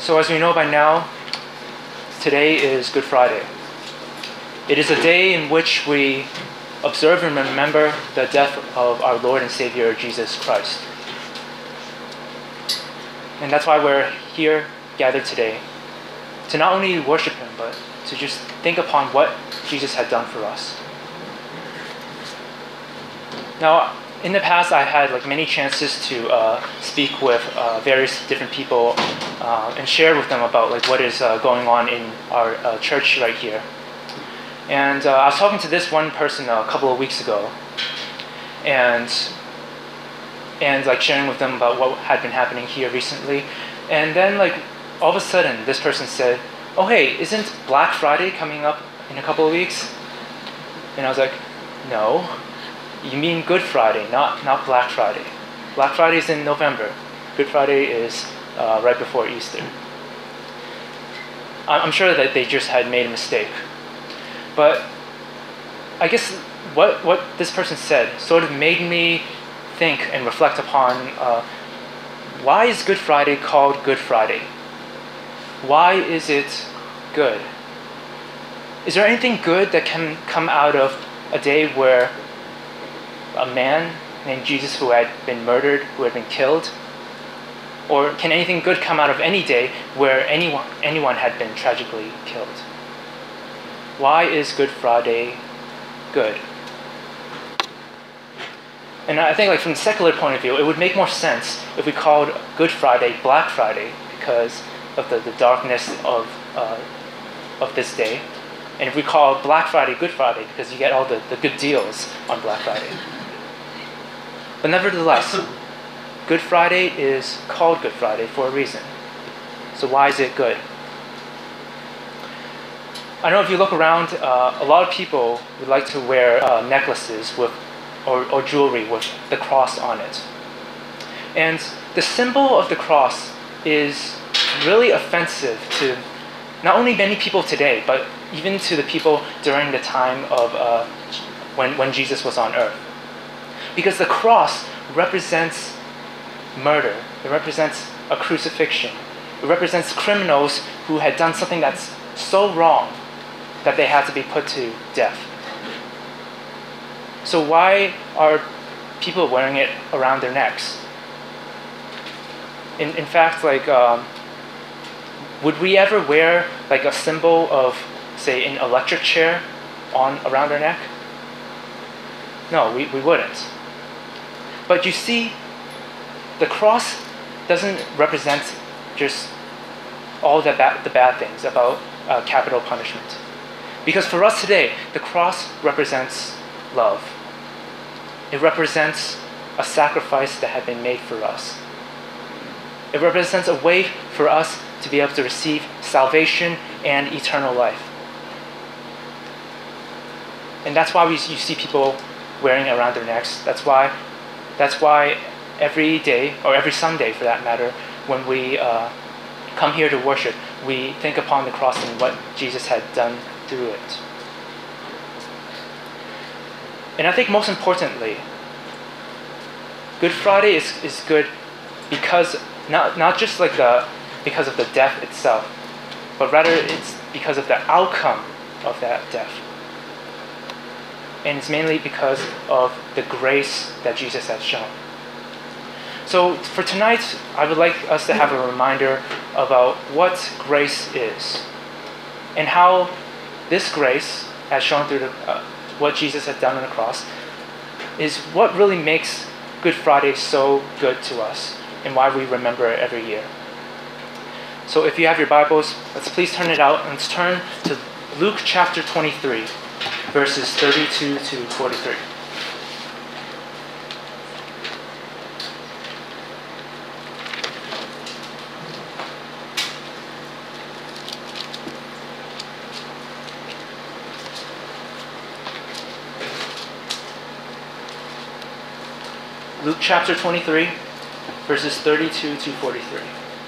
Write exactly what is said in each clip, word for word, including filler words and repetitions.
So as we know by now, today is Good Friday. It is a day in which we observe and remember the death of our Lord and Savior, Jesus Christ. And that's why we're here gathered today, to not only worship Him, but to just think upon what Jesus had done for us. Now, in the past, I had like many chances to uh, speak with uh, various different people uh, and share with them about like what is uh, going on in our uh, church right here. And uh, I was talking to this one person a couple of weeks ago, and and like sharing with them about what had been happening here recently. And then like all of a sudden, this person said, "Oh hey, isn't Black Friday coming up in a couple of weeks?" And I was like, "No. You mean Good Friday, not not Black Friday. Black Friday is in November. Good Friday is uh, right before Easter." I'm sure that they just had made a mistake. But I guess what what this person said sort of made me think and reflect upon uh, why is Good Friday called Good Friday? Why is it good? Is there anything good that can come out of a day where a man named Jesus who had been murdered, who had been killed? Or can anything good come out of any day where anyone anyone had been tragically killed? Why is Good Friday good? And I think like from the secular point of view, it would make more sense if we called Good Friday Black Friday because of the, the darkness of uh, of this day. And if we call Black Friday Good Friday because you get all the, the good deals on Black Friday. But nevertheless, Good Friday is called Good Friday for a reason. So why is it good? I know if you look around, uh, a lot of people would like to wear uh, necklaces with, or, or jewelry with the cross on it. And the symbol of the cross is really offensive to not only many people today, but even to the people during the time of uh, when, when Jesus was on earth. Because the cross represents murder. It represents a crucifixion. It represents criminals who had done something that's so wrong that they had to be put to death. So why are people wearing it around their necks? In, in fact, like, um, would we ever wear like a symbol of, say, an electric chair on around our neck? No, we, we wouldn't. But you see, the cross doesn't represent just all the bad, the bad things about uh, capital punishment. Because for us today, the cross represents love. It represents a sacrifice that had been made for us. It represents a way for us to be able to receive salvation and eternal life. And that's why we, you see people wearing it around their necks. That's why, that's why every day, or every Sunday for that matter, when we uh, come here to worship, we think upon the cross and what Jesus had done through it. And I think most importantly, Good Friday is, is good because not not just like the because of the death itself, but rather it's because of the outcome of that death. And it's mainly because of the grace that Jesus has shown. So for tonight, I would like us to have a reminder about what grace is and how this grace, as shown through the, uh, what Jesus has done on the cross, is what really makes Good Friday so good to us and why we remember it every year. So if you have your Bibles, let's please turn it out and let's turn to Luke chapter twenty-three, verses thirty-two to forty-three. Luke chapter twenty-three, verses thirty-two to forty-three.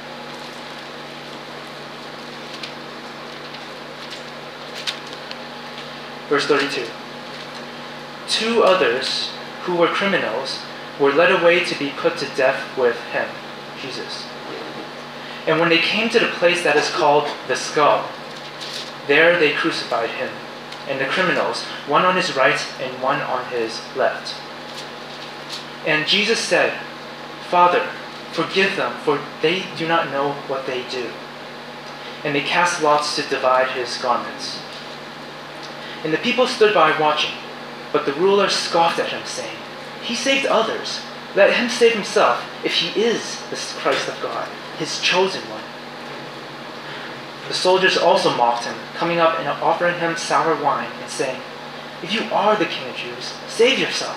Verse thirty-two. Two others who were criminals were led away to be put to death with him, Jesus. And when they came to the place that is called the Skull, there they crucified him, and the criminals, one on his right and one on his left. And Jesus said, "Father, forgive them, for they do not know what they do." And they cast lots to divide his garments. And the people stood by watching, but the ruler scoffed at him, saying, "He saved others. Let him save himself, if he is the Christ of God, his chosen one." The soldiers also mocked him, coming up and offering him sour wine, and saying, "If you are the King of Jews, save yourself."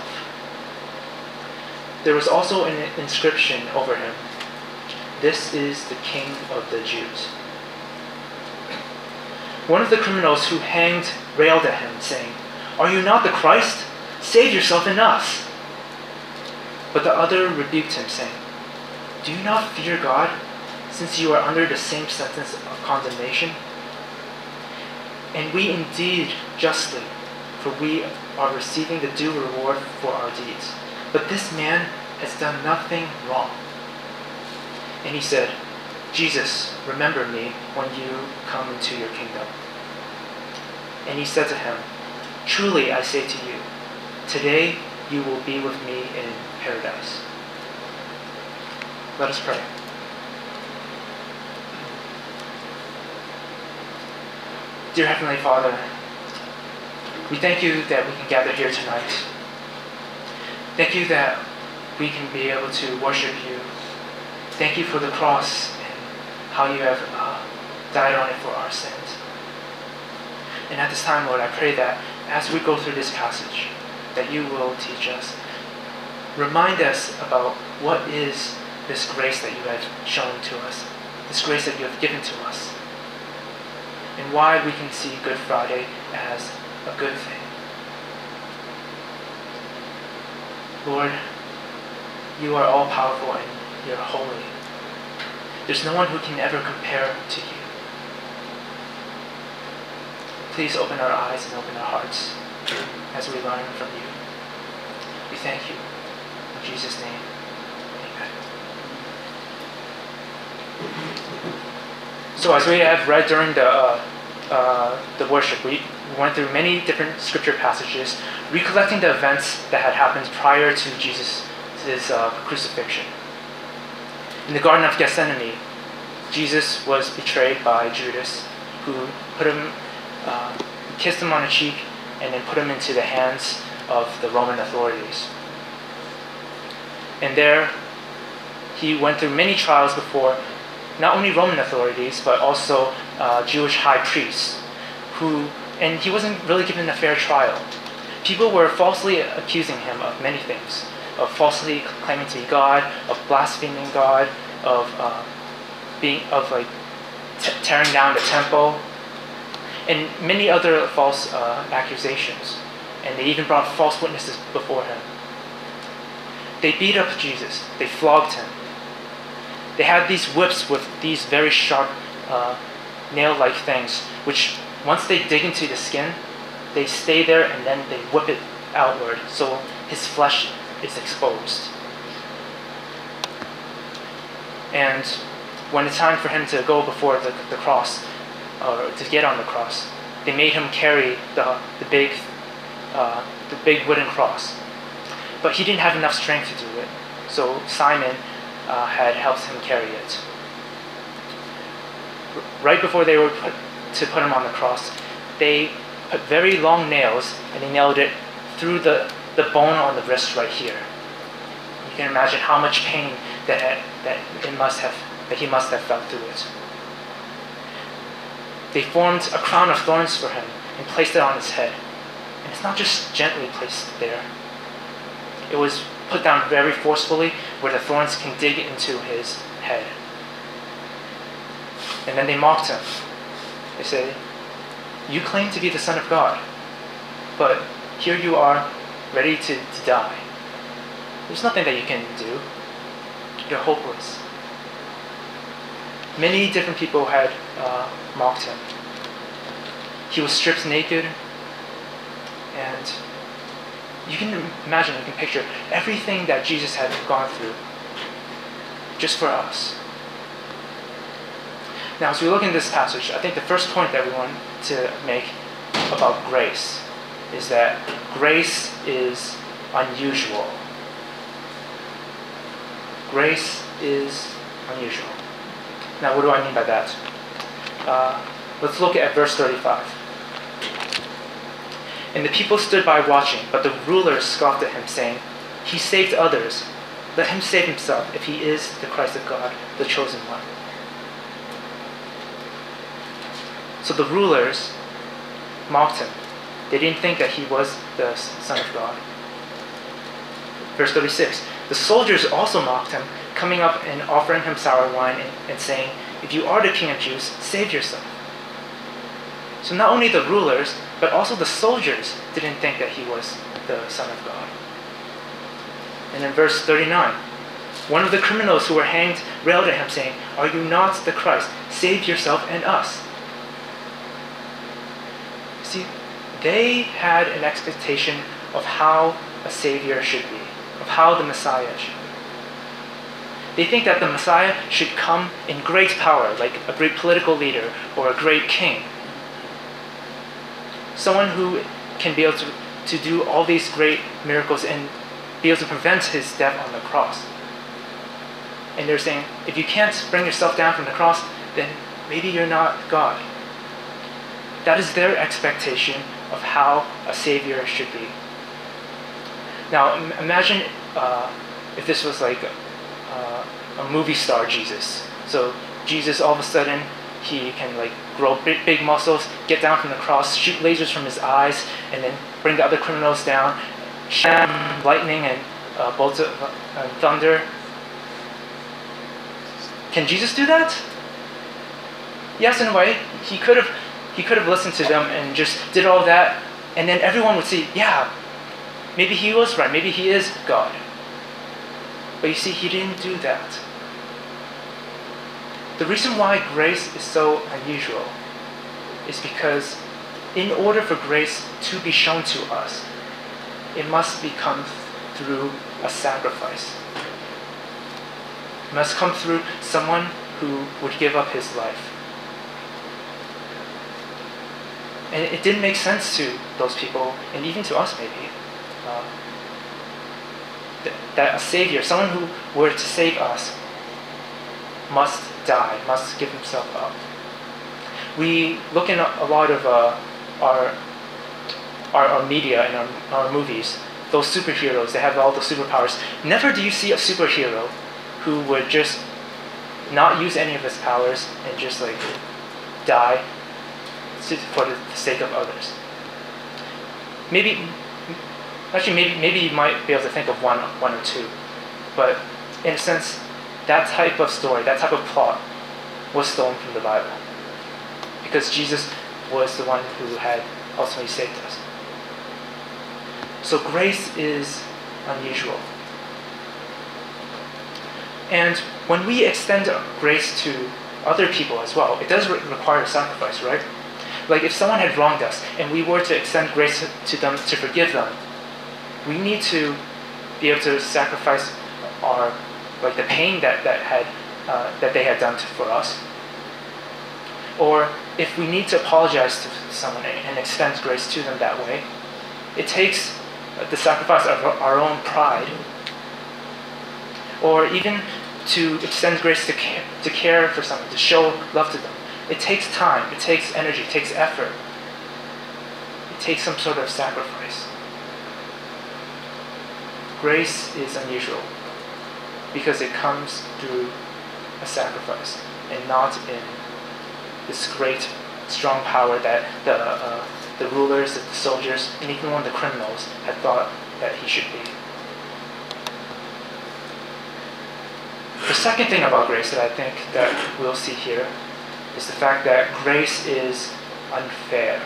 There was also an inscription over him, "This is the King of the Jews." One of the criminals who hanged railed at him, saying, "Are you not the Christ? Save yourself and us." But the other rebuked him, saying, "Do you not fear God, since you are under the same sentence of condemnation? And we indeed justly, for we are receiving the due reward for our deeds. But this man has done nothing wrong." And he said, "Jesus, remember me when you come into your kingdom." And he said to him, "Truly I say to you, today you will be with me in paradise." Let us pray. Dear Heavenly Father, we thank you that we can gather here tonight. Thank you that we can be able to worship you. Thank you for the cross and how you have uh, died on it for our sins. And at this time, Lord, I pray that as we go through this passage, that you will teach us. Remind us about what is this grace that you have shown to us, this grace that you have given to us, and why we can see Good Friday as a good thing. Lord, you are all-powerful and you're holy. There's no one who can ever compare to you. Please open our eyes and open our hearts as we learn from you. We thank you. In Jesus' name, amen. So as we have read during the uh, uh, the worship, we went through many different scripture passages, recollecting the events that had happened prior to Jesus' uh, crucifixion. In the Garden of Gethsemane, Jesus was betrayed by Judas, who put him, uh, kissed him on the cheek, and then put him into the hands of the Roman authorities. And there, he went through many trials before not only Roman authorities, but also uh, Jewish high priests, who, and he wasn't really given a fair trial. People were falsely accusing him of many things, of falsely claiming to be God, of blaspheming God, of uh, being, of like t- tearing down the temple, and many other false uh, accusations. And they even brought false witnesses before him. They beat up Jesus. They flogged him. They had these whips with these very sharp uh, nail-like things, which once they dig into the skin, they stay there and then they whip it outward, so his flesh is exposed. And when it's time for him to go before the, the cross, or to get on the cross, they made him carry the the big uh, the big wooden cross. But he didn't have enough strength to do it, so Simon uh, had helped him carry it. R- right before they were put to put him on the cross, they put very long nails and they nailed it through the, the bone on the wrist right here. You can imagine how much pain that that it must have that he must have felt through it. They formed a crown of thorns for him and placed it on his head. And it's not just gently placed there. It was put down very forcefully where the thorns can dig into his head. And then they mocked him. They said, "You claim to be the Son of God, but here you are ready to, to die. There's nothing that you can do. You're hopeless." Many different people had uh, mocked him. He was stripped naked, and you can imagine, you can picture everything that Jesus had gone through just for us. Now, as we look in this passage, I think the first point that we want to make about grace is that grace is unusual. Grace is unusual. Now, what do I mean by that? Uh, let's look at verse thirty-five. And the people stood by watching, but the rulers scoffed at him, saying, "He saved others. Let him save himself if he is the Christ of God, the chosen one." So the rulers mocked him. They didn't think that he was the Son of God. Verse thirty-six. The soldiers also mocked him, coming up and offering him sour wine and, and saying, "If you are the King of Jews, save yourself." So not only the rulers, but also the soldiers didn't think that he was the Son of God. And in verse thirty-nine, one of the criminals who were hanged railed at him, saying, "Are you not the Christ? Save yourself and us." See, they had an expectation of how a Savior should be, of how the Messiah should be. They think that the Messiah should come in great power, like a great political leader or a great king. Someone who can be able to, to do all these great miracles and be able to prevent his death on the cross. And they're saying, if you can't bring yourself down from the cross, then maybe you're not God. That is their expectation of how a Savior should be. Now, im- imagine uh, if this was like uh, a movie star Jesus. So Jesus, all of a sudden, he can like grow big, big muscles, get down from the cross, shoot lasers from his eyes, and then bring the other criminals down, shoot lightning and uh, bolts of uh, thunder. Can Jesus do that? Yes, in a way. He could have. He could have listened to them and just did all that, and then everyone would see, yeah, maybe he was right, maybe he is God. But you see, he didn't do that. The reason why grace is so unusual is because in order for grace to be shown to us, it must become through a sacrifice. It must come through someone who would give up his life. And it didn't make sense to those people, and even to us maybe, uh, th- that a Savior, someone who were to save us, must die, must give himself up. We look in a, a lot of uh, our, our our media and our, our movies, those superheroes, they have all the superpowers. Never do you see a superhero who would just not use any of his powers and just like die for the sake of others. Maybe, actually, maybe maybe you might be able to think of one, one or two, but in a sense, that type of story, that type of plot, was stolen from the Bible, because Jesus was the one who had ultimately saved us. So grace is unusual, and when we extend grace to other people as well, it does re- require a sacrifice, right? Like if someone had wronged us and we were to extend grace to them to forgive them, we need to be able to sacrifice our, like the pain that that had uh, that they had done to, for us. Or if we need to apologize to someone and extend grace to them that way, it takes the sacrifice of our own pride. Or even to extend grace to care, to care for someone, to show love to them. It takes time, it takes energy, it takes effort. It takes some sort of sacrifice. Grace is unusual because it comes through a sacrifice and not in this great, strong power that the, uh, the rulers, the soldiers, and even one of the criminals had thought that he should be. The second thing about grace that I think that we'll see here is the fact that grace is unfair.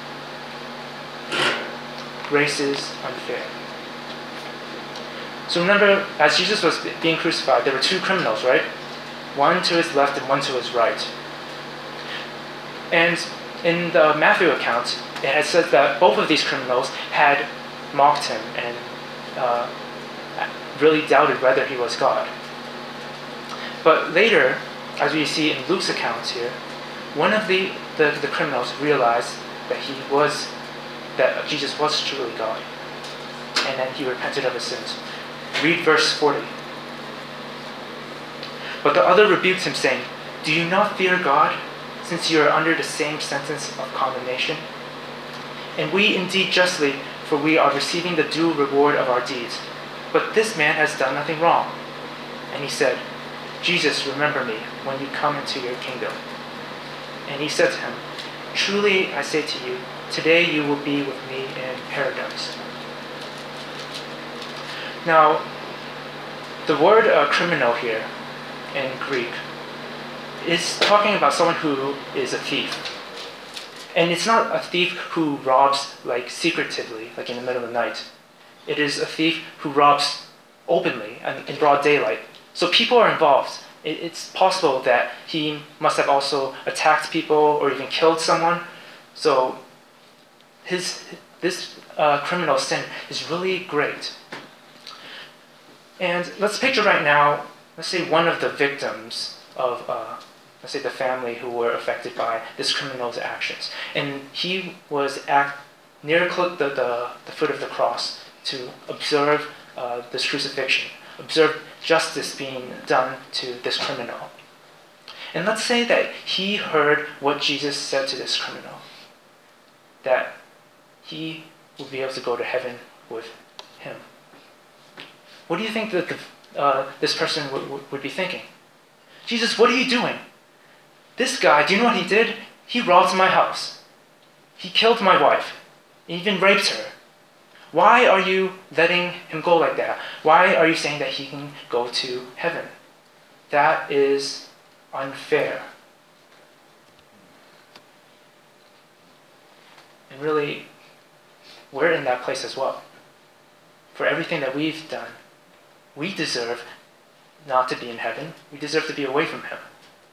Grace is unfair. So remember, as Jesus was being crucified, there were two criminals, right? One to his left and one to his right. And in the Matthew account, it had said that both of these criminals had mocked him and uh, really doubted whether he was God. But later, as we see in Luke's accounts here, one of the, the, the criminals realized that he was, that Jesus was truly God. And then he repented of his sins. Read verse forty. But the other rebuked him, saying, "Do you not fear God, since you are under the same sentence of condemnation? And we indeed justly, for we are receiving the due reward of our deeds. But this man has done nothing wrong." And he said, "Jesus, remember me when you come into your kingdom." And he said to him, "Truly I say to you, today you will be with me in paradise." Now, the word uh, criminal here in Greek is talking about someone who is a thief. And it's not a thief who robs like secretively, like in the middle of the night. It is a thief who robs openly and in broad daylight. So people are involved. It, it's possible that he must have also attacked people or even killed someone. So his this uh, criminal sin is really great. And let's picture right now, let's say one of the victims of, uh, let's say the family who were affected by this criminal's actions. And he was at near the, the, the foot of the cross to observe uh, this crucifixion, observe justice being done to this criminal. And let's say that he heard what Jesus said to this criminal, that he will be able to go to heaven with him. What do you think that the, uh, this person would, would, would be thinking? "Jesus, what are you doing? This guy, do you know what he did? He robbed my house. He killed my wife, even raped her. Why are you letting him go like that? Why are you saying that he can go to heaven? That is unfair." And really, we're in that place as well. For everything that we've done, we deserve not to be in heaven. We deserve to be away from him.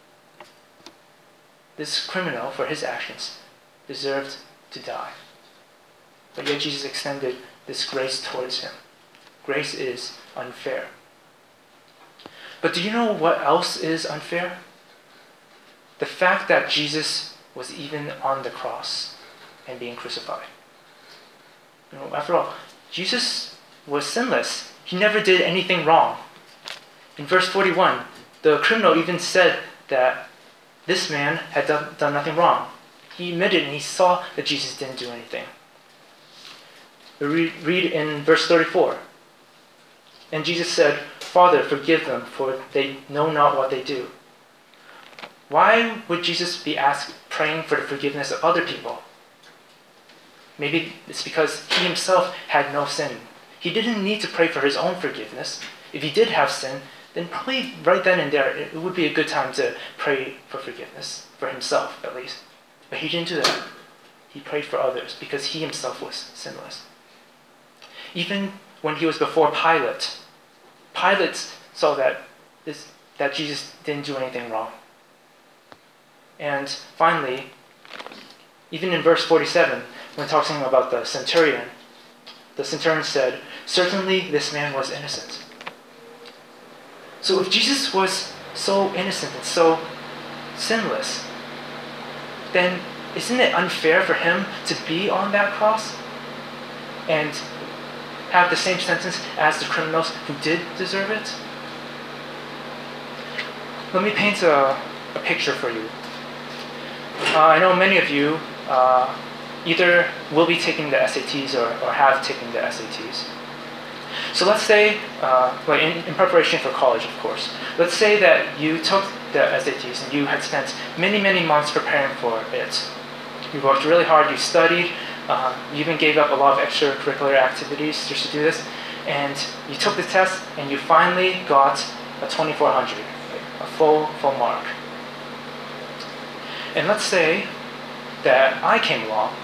This criminal, for his actions, deserved to die. But yet Jesus extended this grace towards him. Grace is unfair. But do you know what else is unfair? The fact that Jesus was even on the cross and being crucified. You know, after all, Jesus was sinless. He never did anything wrong. In verse forty-one, the criminal even said that this man had done, done nothing wrong. He admitted and he saw that Jesus didn't do anything. We read, read in verse thirty-four. And Jesus said, "Father, forgive them, for they know not what they do." Why would Jesus be asked praying for the forgiveness of other people? Maybe it's because he himself had no sin. He didn't need to pray for his own forgiveness. If he did have sin, then probably right then and there, it would be a good time to pray for forgiveness, for himself at least. But he didn't do that. He prayed for others because he himself was sinless. Even when he was before Pilate, Pilate saw that, this, that Jesus didn't do anything wrong. And finally, even in verse forty-seven, when talking about the centurion, the centurion said, "Certainly this man was innocent." So if Jesus was so innocent and so sinless, then isn't it unfair for him to be on that cross and have the same sentence as the criminals who did deserve it? Let me paint a, a picture for you. Uh, I know many of you uh, either will be taking the S A Ts or, or have taken the S A Ts. So let's say, uh, like in, in preparation for college, of course, let's say that you took the S A Ts and you had spent many, many months preparing for it. You worked really hard, you studied, uh, you even gave up a lot of extracurricular activities just to do this, and you took the test and you finally got a twenty-four hundred, a full, full mark. And let's say that I came along.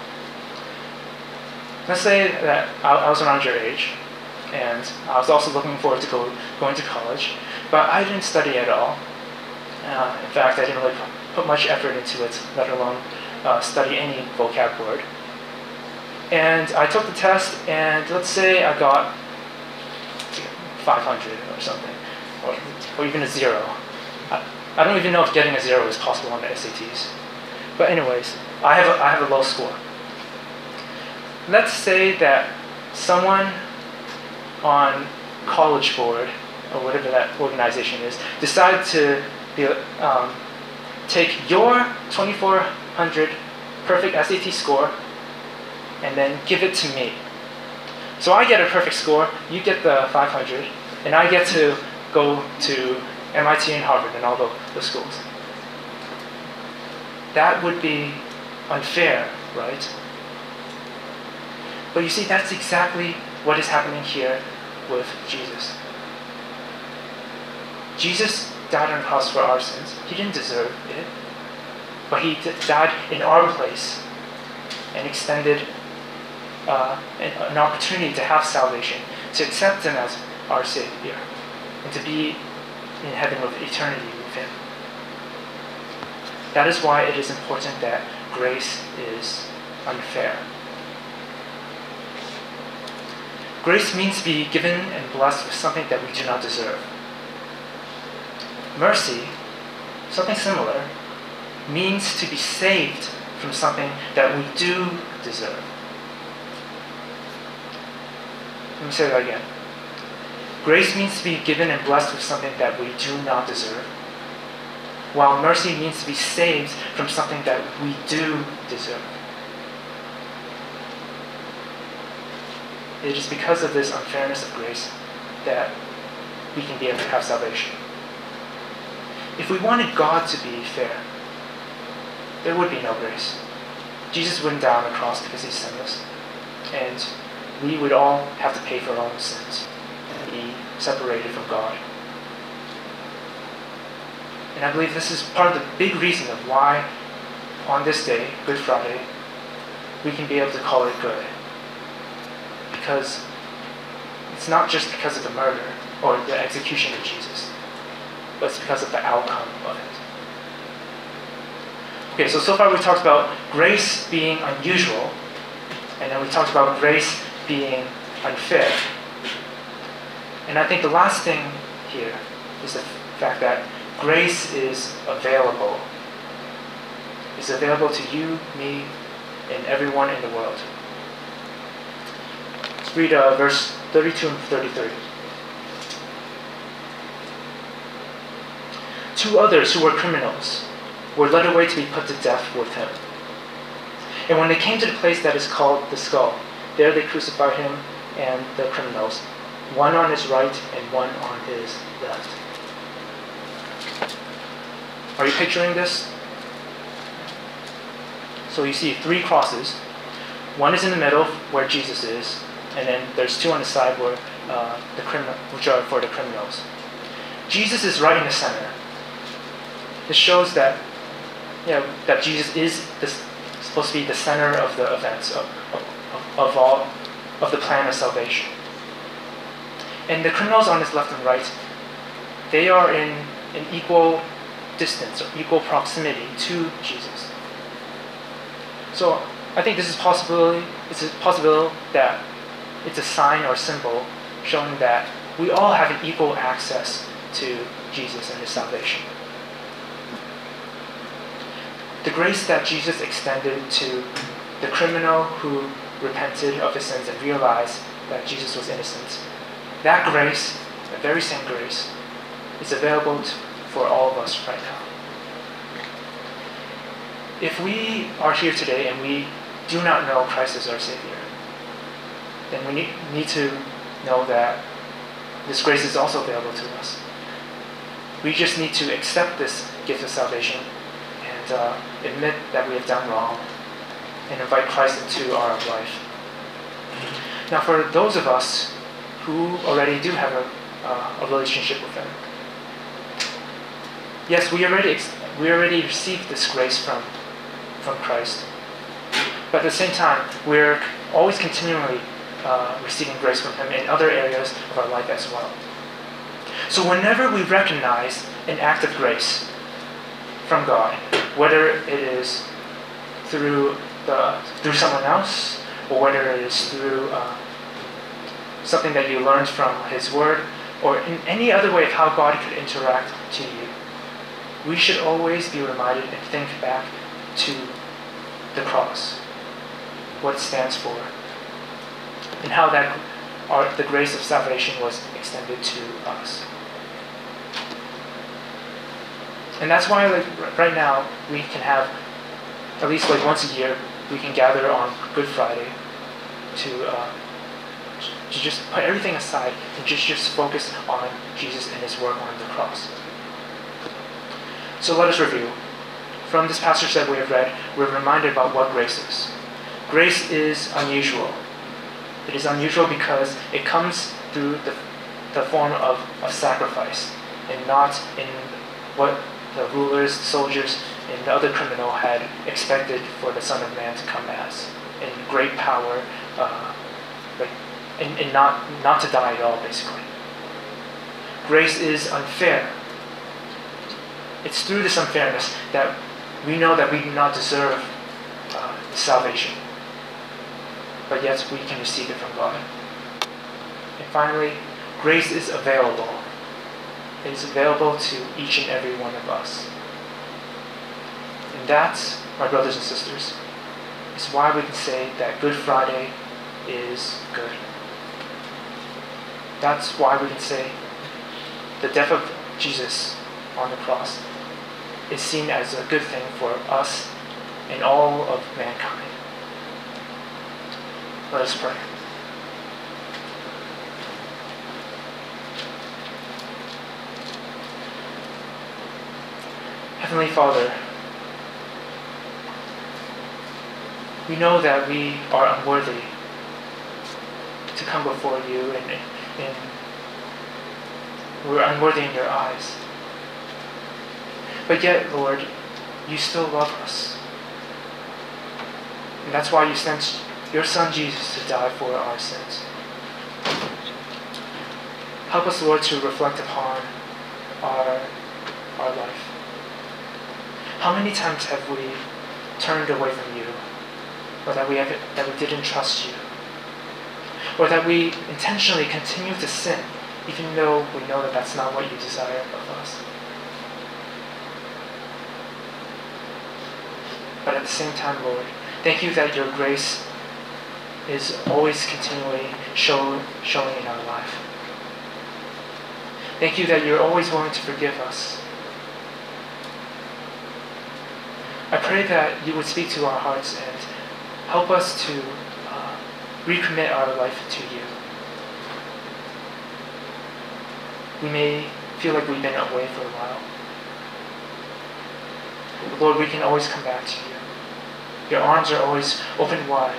Let's say that I, I was around your age, and I was also looking forward to go, going to college, but I didn't study at all. Uh, in fact, I didn't really put much effort into it, let alone uh, study any vocab word. And I took the test, and let's say I got five hundred or something, or, or even a zero. I, I don't even know if getting a zero is possible on the S A Ts. But anyways, I have a, I have a low score. Let's say that someone on College Board, or whatever that organization is, decide to be, um, take your twenty-four hundred perfect S A T score and then give it to me. So I get a perfect score, you get the five hundred, and I get to go to M I T and Harvard and all the, the schools. That would be unfair, right? But you see, that's exactly what is happening here with Jesus. Jesus died on the cross for our sins. He didn't deserve it, but he died in our place and extended uh, an, an opportunity to have salvation, to accept him as our Savior, and to be in heaven with eternity with him. That is why it is important that grace is unfair. Grace means to be given and blessed with something that we do not deserve. Mercy, something similar, means to be saved from something that we do deserve. Let me say that again. Grace means to be given and blessed with something that we do not deserve, while mercy means to be saved from something that we do deserve. It is because of this unfairness of grace that we can be able to have salvation. If we wanted God to be fair, there would be no grace. Jesus wouldn't die on the cross because he's sinless, and we would all have to pay for our own sins and be separated from God. And I believe this is part of the big reason of why on this day, Good Friday, we can be able to call it good. Because it's not just because of the murder or the execution of Jesus, but it's because of the outcome of it. Okay, so so far we talked about grace being unusual, and then we talked about grace being unfair. And I think the last thing here is the fact that grace is available. It's available to you, me, and everyone in the world. Let's read uh, verse thirty-two and thirty-three. Two others who were criminals were led away to be put to death with him. And when they came to the place that is called the Skull, there they crucified him and the criminals, one on his right and one on his left. Are you picturing this? So you see three crosses. One is in the middle where Jesus is, and then there's two on the side where uh, the criminal, which are for the criminals. Jesus is right in the center. This shows that, you know, that Jesus is this, supposed to be the center of the events of, of, of all of the plan of salvation. And the criminals on his left and right, they are in an equal distance or equal proximity to Jesus. So I think this is possibility. It's a possibility that it's a sign or symbol showing that we all have an equal access to Jesus and his salvation. The grace that Jesus extended to the criminal who repented of his sins and realized that Jesus was innocent, that grace, the very same grace, is available to, for all of us right now. If we are here today and we do not know Christ as our Savior, then we need, need to know that this grace is also available to us. We just need to accept this gift of salvation and uh, admit that we have done wrong and invite Christ into our life. Now, for those of us who already do have a, uh, a relationship with Him, yes, we already ex- we already received this grace from from Christ, but at the same time, we're always continually uh, receiving grace from Him in other areas of our life as well. So whenever we recognize an act of grace from God, whether it is through the through someone else, or whether it is through uh, something that you learned from His Word, or in any other way of how God could interact to you, we should always be reminded and think back to the cross, what it stands for, and how that our, the grace of salvation was extended to us. And that's why, like right now, we can have at least like once a year we can gather on Good Friday to uh, to just put everything aside and just just focus on Jesus and His work on the cross. So let us review. From this passage that we have read, we're reminded about what grace is. Grace is unusual. It is unusual because it comes through the, the form of, of sacrifice, and not in what the rulers, soldiers, and the other criminal had expected for the Son of Man to come as, in great power, uh, like, and, and not, not to die at all, basically. Grace is unfair. It's through this unfairness that we know that we do not deserve uh, salvation, but yet we can receive it from God. And finally, grace is available. It is available to each and every one of us. And that, my brothers and sisters, is why we can say that Good Friday is good. That's why we can say the death of Jesus on the cross is seen as a good thing for us and all of mankind. Let us pray. Heavenly Father, we know that we are unworthy to come before you, and, and we're unworthy in your eyes. But yet, Lord, you still love us. And that's why you sent your Son Jesus to die for our sins. Help us, Lord, to reflect upon our, our life. How many times have we turned away from you, or that we, have, that we didn't trust you, or that we intentionally continue to sin, even though we know that that's not what you desire of us? But at the same time, Lord, thank you that your grace is always continually show, showing in our life. Thank you that you're always willing to forgive us. I pray that you would speak to our hearts and help us to uh, recommit our life to you. We may feel like we've been away for a while. But Lord, we can always come back to you. Your arms are always open wide.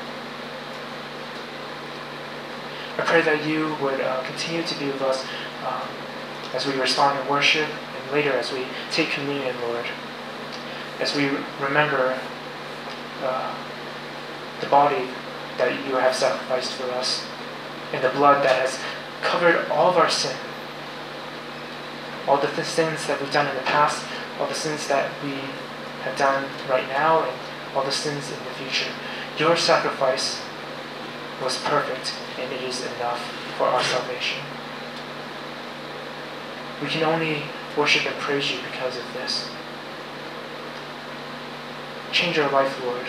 I pray that you would uh, continue to be with us um, as we respond in worship, and later as we take communion, Lord, as we remember uh, the body that you have sacrificed for us, and the blood that has covered all of our sin, all the th- sins that we've done in the past, all the sins that we have done right now, and all the sins in the future. Your sacrifice was perfect, and it is enough for our salvation. We can only worship and praise you because of this. Change our life, Lord.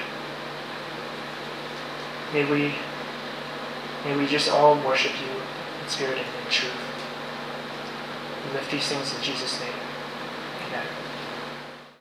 May we, may we just all worship you in spirit and in truth. We lift these things in Jesus' name. Amen.